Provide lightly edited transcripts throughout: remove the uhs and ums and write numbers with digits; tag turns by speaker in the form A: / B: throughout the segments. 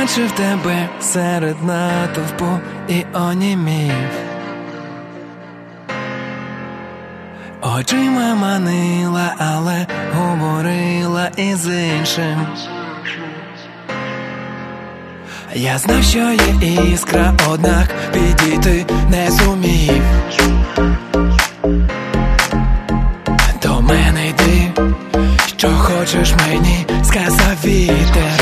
A: побачив тебе серед натовпу і онімів. Очима манила, але говорила із іншим. Я знав, що є іскра, однак підійти не зумів. До мене йди, що хочеш мені, сказав вітер.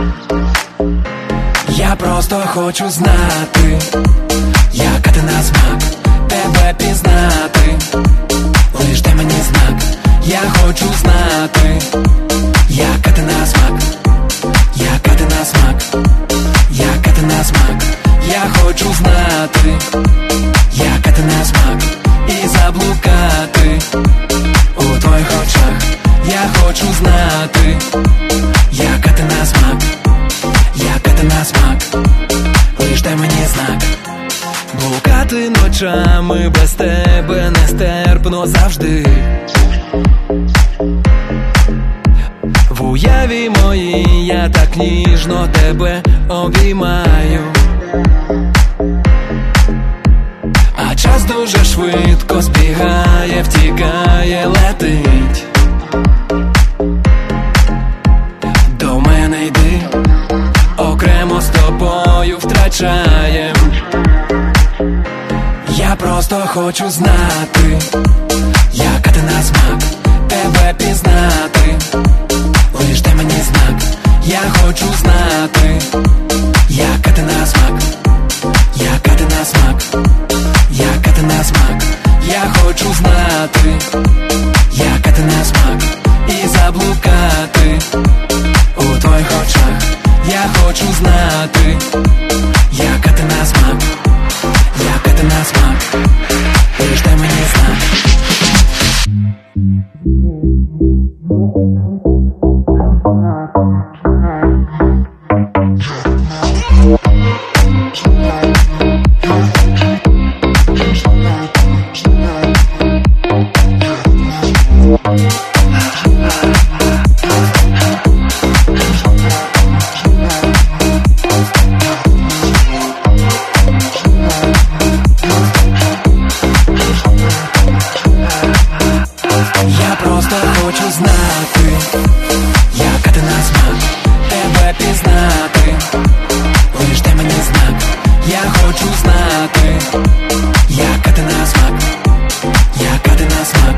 A: Я просто хочу знати, яка ти на смак, тебе пізнати. Лиш дай мені знак, я хочу знати, яка ти на смак, яка ти на смак, яка ти на смак. Я хочу знати, яка ти на смак, і заблукати у твоїх очах. Я хочу знати, яка ти на смак, яка ти на смак. Лиш дай мені знак. Блукати ночами без тебе нестерпно завжди. В уяві моїй я так ніжно тебе обіймаю. А час дуже швидко збігає, втікає, летить. До мене йди, окремо з тобою втрачаєм. Я просто хочу знати, яка ти на смак, тебе пізнати. Лиш дай мені знак, я хочу знати, яка ти на смак, яка ти на смак, яка ти на смак. Я хочу знати, яка ти на смак, і заблукати у твоїх очах. Я хочу знати, яка ти на смак, яка ти на смак. Лиш дай мені знак. Я просто хочу знати, яка ти на смак, тебе пізнати. Лиш дай мені знак, я хочу знати, яка ти на смак, яка ти на смак.